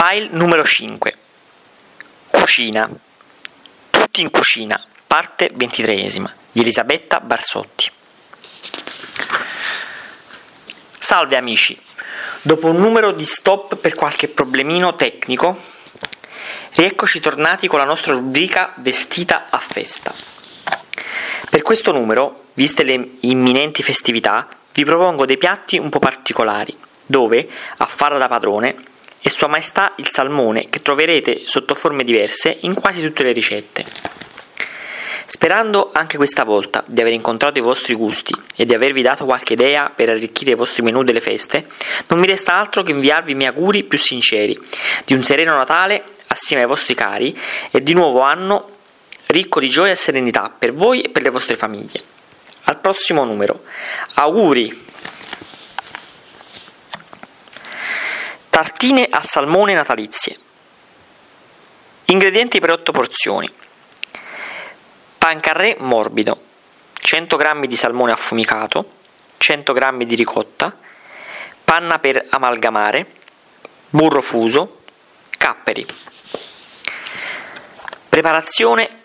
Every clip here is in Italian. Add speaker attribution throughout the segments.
Speaker 1: File numero 5. Cucina. Tutti in cucina. Parte 23esima di Elisabetta Barsotti. Salve amici. Dopo un numero di stop per qualche problemino tecnico, rieccoci tornati con la nostra rubrica Vestita a festa. Per questo numero, viste le imminenti festività, vi propongo dei piatti un po' particolari, dove, a farla da padrone, è Sua Maestà il salmone che troverete sotto forme diverse in quasi tutte le ricette. Sperando anche questa volta di aver incontrato i vostri gusti e di avervi dato qualche idea per arricchire i vostri menù delle feste, non mi resta altro che inviarvi i miei auguri più sinceri di un sereno Natale assieme ai vostri cari e di nuovo anno ricco di gioia e serenità per voi e per le vostre famiglie. Al prossimo numero. Auguri! Tartine al salmone natalizie. Ingredienti per 8 porzioni. Pancarré morbido, 100 g di salmone affumicato, 100 g di ricotta, panna per amalgamare, burro fuso, capperi. Preparazione: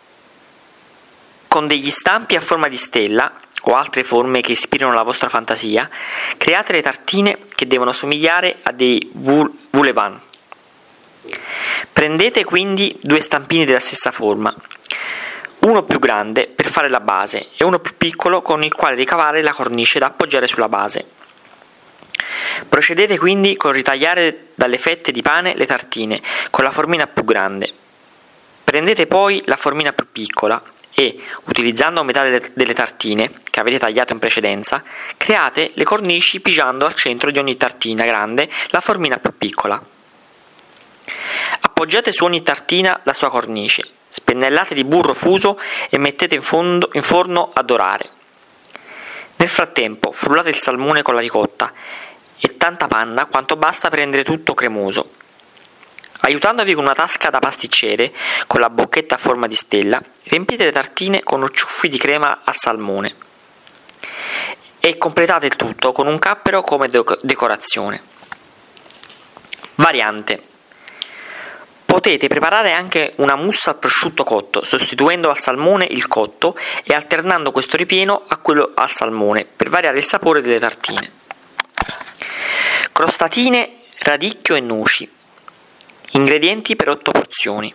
Speaker 1: con degli stampi a forma di stella o altre forme che ispirano la vostra fantasia, create le tartine che devono somigliare a dei voulevant. Prendete quindi 2 stampini della stessa forma, uno più grande per fare la base e uno più piccolo con il quale ricavare la cornice da appoggiare sulla base. Procedete quindi con ritagliare dalle fette di pane le tartine con la formina più grande. Prendete poi la formina più piccola e, utilizzando metà delle tartine che avete tagliato in precedenza, create le cornici pigiando al centro di ogni tartina grande la formina più piccola. Appoggiate su ogni tartina la sua cornice, spennellate di burro fuso e mettete in forno a dorare. Nel frattempo frullate il salmone con la ricotta e tanta panna quanto basta per rendere tutto cremoso. Aiutandovi con una tasca da pasticcere, con la bocchetta a forma di stella, riempite le tartine con ciuffi di crema al salmone e completate il tutto con un cappero come decorazione. Variante: potete preparare anche una mousse al prosciutto cotto, sostituendo al salmone il cotto e alternando questo ripieno a quello al salmone per variare il sapore delle tartine. Crostatine, radicchio e noci. Ingredienti per 8 porzioni.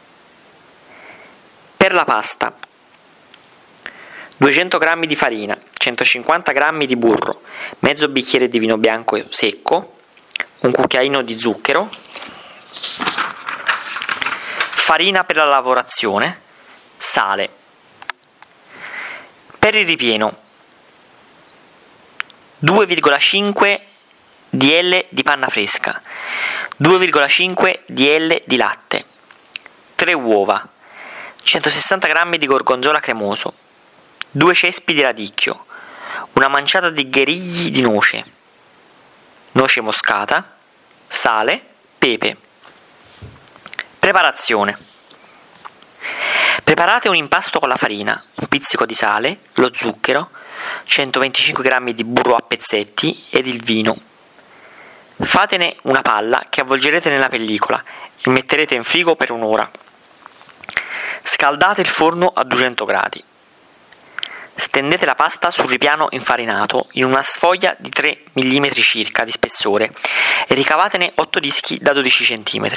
Speaker 1: Per la pasta: 200 g di farina, 150 g di burro, mezzo bicchiere di vino bianco secco, un cucchiaino di zucchero, farina per la lavorazione, sale. Per il ripieno: 2,5 dl di panna fresca, 2,5 dl di latte, 3 uova, 160 g di gorgonzola cremoso, 2 cespi di radicchio, una manciata di gherigli di noce moscata, sale, pepe. Preparazione: preparate un impasto con la farina, un pizzico di sale, lo zucchero, 125 g di burro a pezzetti ed il vino. Fatene una palla che avvolgerete nella pellicola e metterete in frigo per un'ora. Scaldate il forno a 200 gradi. Stendete la pasta sul ripiano infarinato in una sfoglia di 3 mm circa di spessore e ricavatene 8 dischi da 12 cm.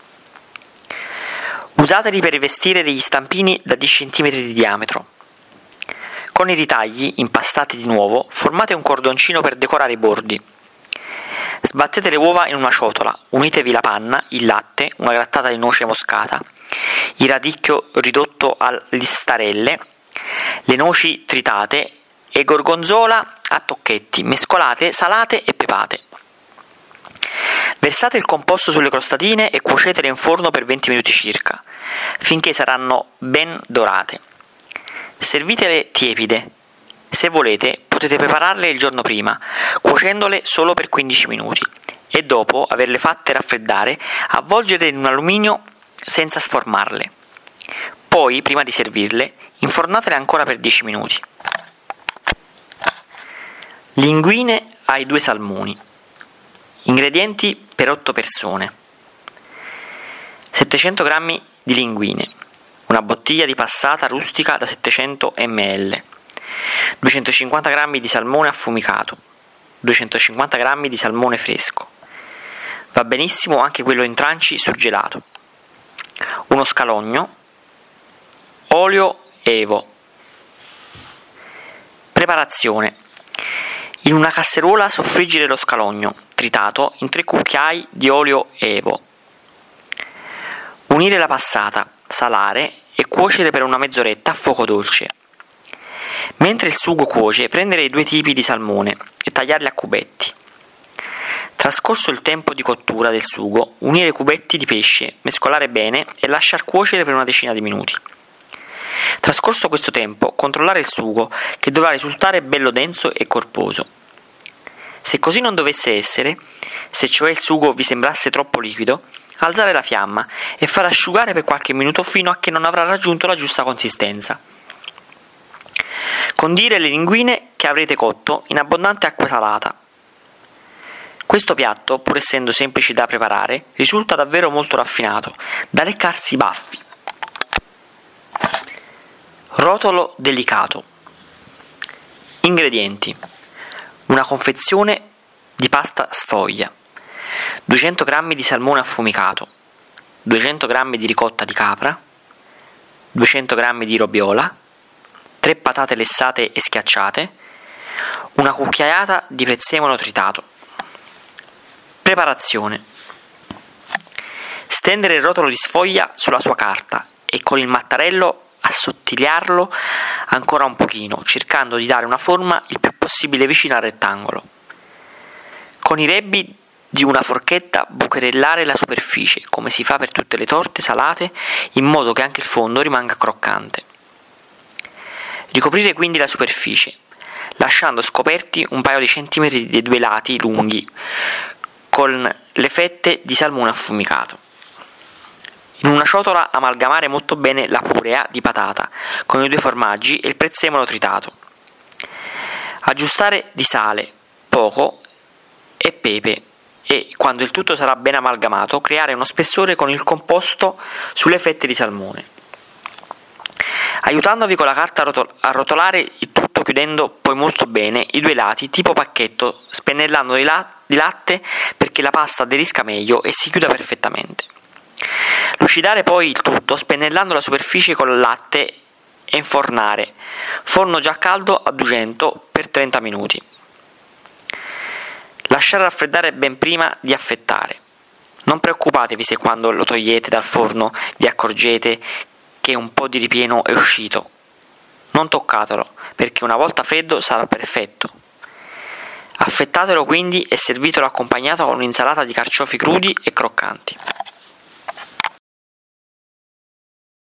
Speaker 1: Usateli per rivestire degli stampini da 10 cm di diametro. Con i ritagli, impastati di nuovo, formate un cordoncino per decorare i bordi. Sbattete le uova in una ciotola, unitevi la panna, il latte, una grattata di noce moscata, il radicchio ridotto a listarelle, le noci tritate e gorgonzola a tocchetti, mescolate, salate e pepate. Versate il composto sulle crostatine e cuocetele in forno per 20 minuti circa, finché saranno ben dorate. Servitele tiepide. Se volete, potete prepararle il giorno prima, cuocendole solo per 15 minuti, e dopo averle fatte raffreddare, avvolgerle in un alluminio senza sformarle. Poi, prima di servirle, infornatele ancora per 10 minuti. Linguine ai 2 salmoni. Ingredienti per 8 persone. 700 g di linguine, una bottiglia di passata rustica da 700 ml, 250 g di salmone affumicato, 250 g di salmone fresco. Va benissimo anche quello in tranci surgelato. Uno scalogno, olio Evo. Preparazione. In una casseruola soffriggere lo scalogno tritato in 3 cucchiai di olio Evo. Unire la passata, salare e cuocere per una mezz'oretta a fuoco dolce. Mentre il sugo cuoce, prendere i 2 tipi di salmone e tagliarli a cubetti. Trascorso il tempo di cottura del sugo, unire i cubetti di pesce, mescolare bene e lasciar cuocere per una decina di minuti. Trascorso questo tempo, controllare il sugo, che dovrà risultare bello denso e corposo. Se così non dovesse essere, se cioè il sugo vi sembrasse troppo liquido, alzare la fiamma e far asciugare per qualche minuto fino a che non avrà raggiunto la giusta consistenza. Condire le linguine che avrete cotto in abbondante acqua salata. Questo piatto, pur essendo semplice da preparare, risulta davvero molto raffinato, da leccarsi i baffi. Rotolo delicato. Ingredienti: una confezione di pasta sfoglia, 200 g di salmone affumicato, 200 g di ricotta di capra, 200 g di robiola, 3 patate lessate e schiacciate, una cucchiaiata di prezzemolo tritato. Preparazione: stendere il rotolo di sfoglia sulla sua carta e con il mattarello assottigliarlo ancora un pochino, cercando di dare una forma il più possibile vicina al rettangolo. Con i rebbi di una forchetta bucherellare la superficie, come si fa per tutte le torte salate, in modo che anche il fondo rimanga croccante. Ricoprire quindi la superficie, lasciando scoperti un paio di centimetri dei 2 lati lunghi, con le fette di salmone affumicato. In una ciotola amalgamare molto bene la purea di patata con i 2 formaggi e il prezzemolo tritato. Aggiustare di sale, poco, e pepe e, quando il tutto sarà ben amalgamato, creare uno spessore con il composto sulle fette di salmone. Aiutandovi con la carta a rotolare il tutto, chiudendo poi molto bene i 2 lati tipo pacchetto, spennellando di latte perché la pasta aderisca meglio e si chiuda perfettamente. Lucidare poi il tutto spennellando la superficie con il latte e infornare. Forno già caldo a 200 per 30 minuti. Lasciare raffreddare ben prima di affettare. Non preoccupatevi se quando lo togliete dal forno vi accorgete che un po' di ripieno è uscito. Non toccatelo, perché una volta freddo sarà perfetto. Affettatelo quindi e servitelo accompagnato con un'insalata di carciofi crudi e croccanti.